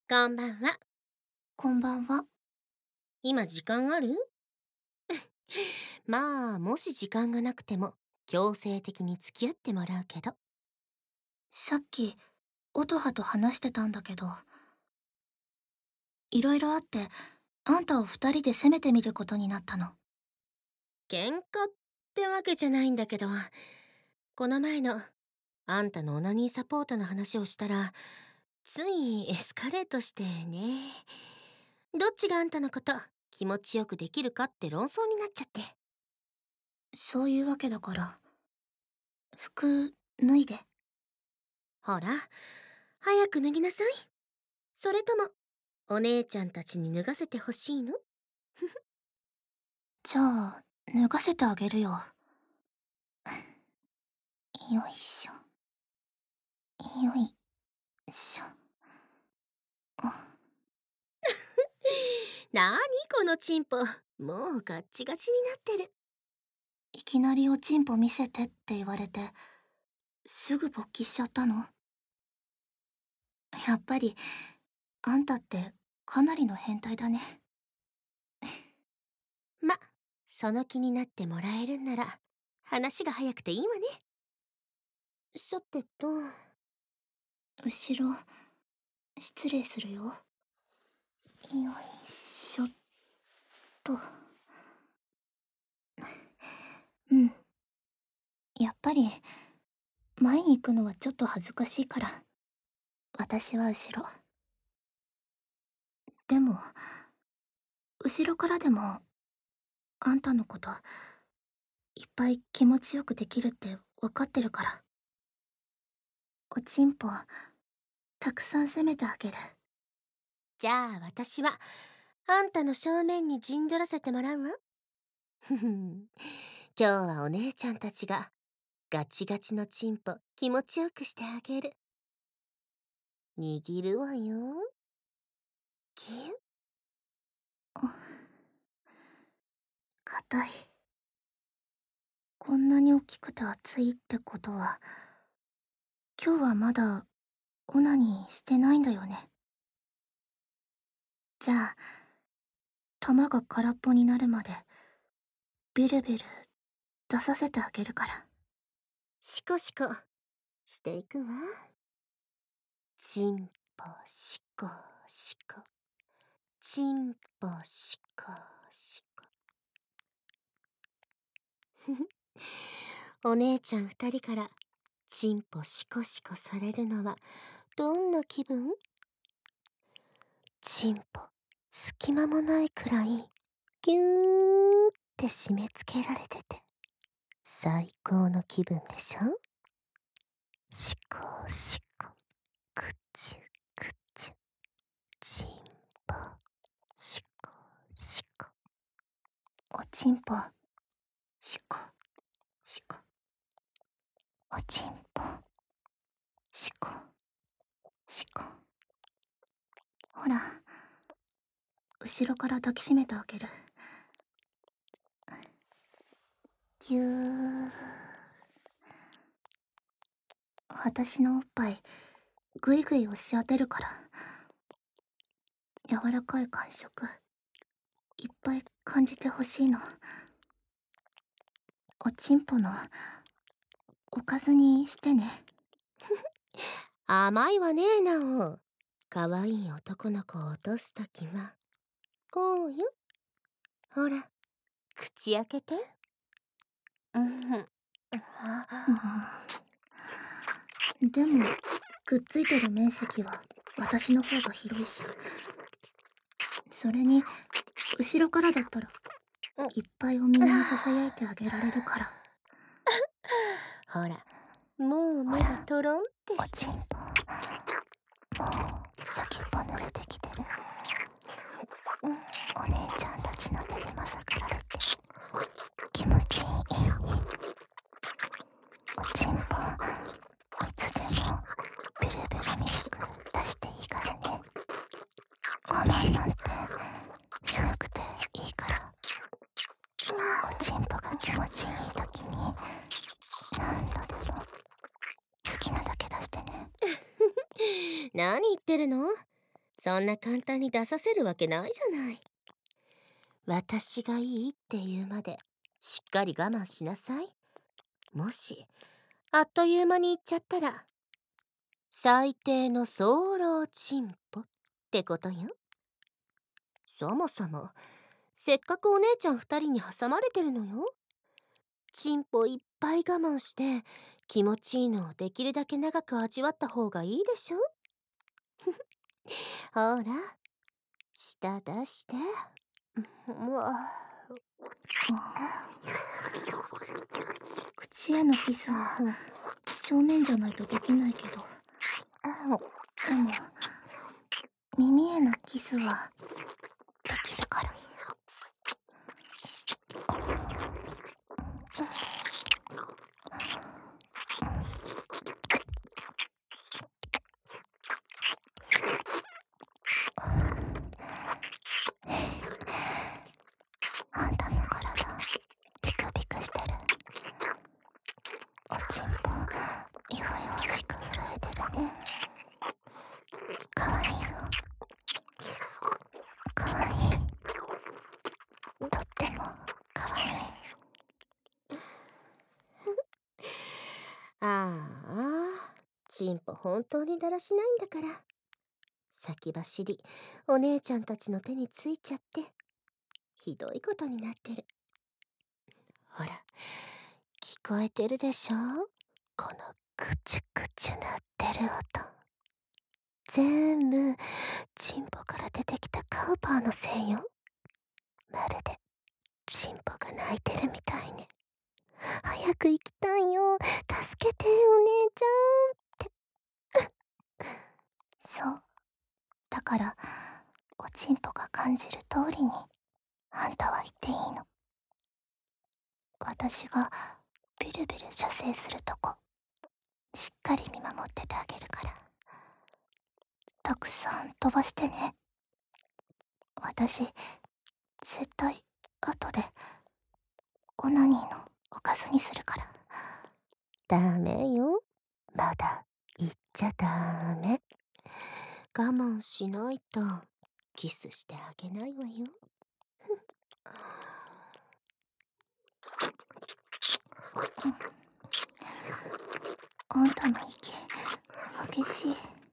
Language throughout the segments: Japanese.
こんばんは。 こんばんは。 今時間ある？まあ、もし時間がなくても、強制的に付き合ってもらうけど。 さっき、音羽と話してたんだけど、いろいろあって、あんたを二人で攻めてみることになったの。 喧嘩ってわけじゃないんだけど、この前の、あんたのオナニーサポートの話をしたら、ついエスカレートしてね。どっちがあんたのこと気持ちよくできるかって論争になっちゃって。 そういうわけだから、服脱いで。 ほら、早く脱ぎなさい。それとも、お姉ちゃんたちに脱がせてほしいの？ じゃあ、脱がせてあげるよ。よいしょ。よいしょ。 なにこのチンポ、もうガッチガチになってる。 いきなりおちんぽ見せてって言われて、すぐ勃起しちゃったの。やっぱり、あんたってかなりの変態だね。 ま、その気になってもらえるんなら、話が早くていいわね。さてと、 後ろ、失礼するよ。よいしょっと。うん。やっぱり、前に行くのはちょっと恥ずかしいから、私は後ろ。でも、後ろからでも、あんたのこと、いっぱい気持ちよくできるって分かってるから。おちんぽ、たくさん攻めてあげる。 じゃあ私は、あんたの正面に陣取らせてもらうわ。ふふん。今日はお姉ちゃんたちが、ガチガチのチンポ気持ちよくしてあげる。握るわよ。キュッ。 硬い。こんなに大きくて熱いってことは、今日はまだ、オナニーしてないんだよね。じゃあ、玉が空っぽになるまで、ビルビル出させてあげるから。 シコシコしていくわ。チンポシコシコ。チンポシコシコ。ふふ。お姉ちゃん二人からチンポシコシコされるのはどんな気分？チンポ隙間もないくらいギューって締め付けられてて最高の気分でしょ？シコシコ、クチュクチュ、チンポシコシコ。 おちんぽ、しこ、しこ。おちんぽ、しこ、しこ。ほら、後ろから抱きしめてあげる。ぎゅー。私のおっぱい、ぐいぐい押し当てるから。柔らかい感触、いっぱい感じてほしいの。おちんぽの、おかずにしてね。 甘いわね、なお。かわいい男の子を落とすときは、こうよ。ほら、口開けて。うん。 でも、くっついてる面積は私の方が広いし。それに、後ろからだったら、いっぱいお耳に囁いてあげられるから。 ほら、もう目がトロンっておしてる。 ちんぽ、もう先っぽ濡れてきてる。お姉ちゃんたちの手でまさぐられて気持ちいいよ。おちんぽ、いつでもベルベルミルク出していいからね。我慢なんてしなくていいから。おちんぽが気持ちいい時に何度でも好きなだけ出してね。 何言ってるの？ そんな簡単に出させるわけないじゃない。私がいいって言うまでしっかり我慢しなさい。もしあっという間に言っちゃったら最低の早漏チンポってことよ。そもそもせっかくお姉ちゃん二人に挟まれてるのよ。チンポいっぱい我慢して気持ちいいのをできるだけ長く味わった方がいいでしょ。ほら舌出して。うわ、 口へのキスは正面じゃないとできないけど、でも耳へのキスはできるから。あんたの体ビクビクしてる。おちんぽ弱々しく震えてるね。かわいいよ、かわいい、とってもかわいい。 ああ、チンポ本当にだらしないんだから。先走りお姉ちゃんたちの手についちゃってひどいことになってる。ほら聞こえてるでしょ、このクチュクチュ鳴ってる音。全部チンポから出てきたカウパーのせいよ。まるでチンポが泣いてるみたいね。早く行きたいよ、助けてお姉ちゃんって。 そうだから、おちんぽが感じる通りにあんたは言っていいの。私がビルビル射精するとこしっかり見守っててあげるから、たくさん飛ばしてね。私絶対後でオナニーのおかずにするから。 ダメよ、まだ言っちゃダメ。我慢しないとキスしてあげないわよ。 あんたの息激しい。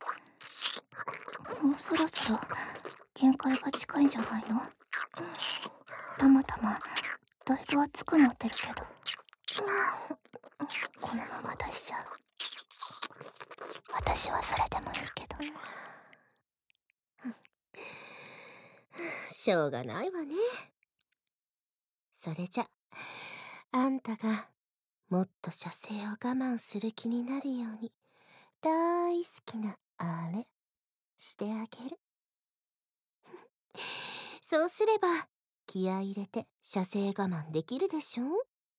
もうそろそろ限界が近いんじゃないの？たまたまだいぶ熱くなってるけど、このまま出しちゃう。私はそれでもいいけど。 しょうがないわね。それじゃあんたがもっと射精を我慢する気になるように大好きなあれしてあげる。そうすれば気合い入れて射精我慢できるでしょ。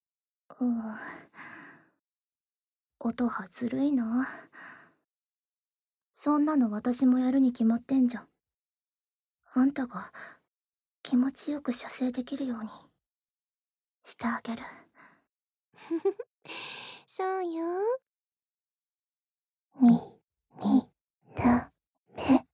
音はずるいな。そんなの私もやるに決まってんじゃん。あんたが気持ちよく射精できるようにしてあげる。 そうよ。 みなめ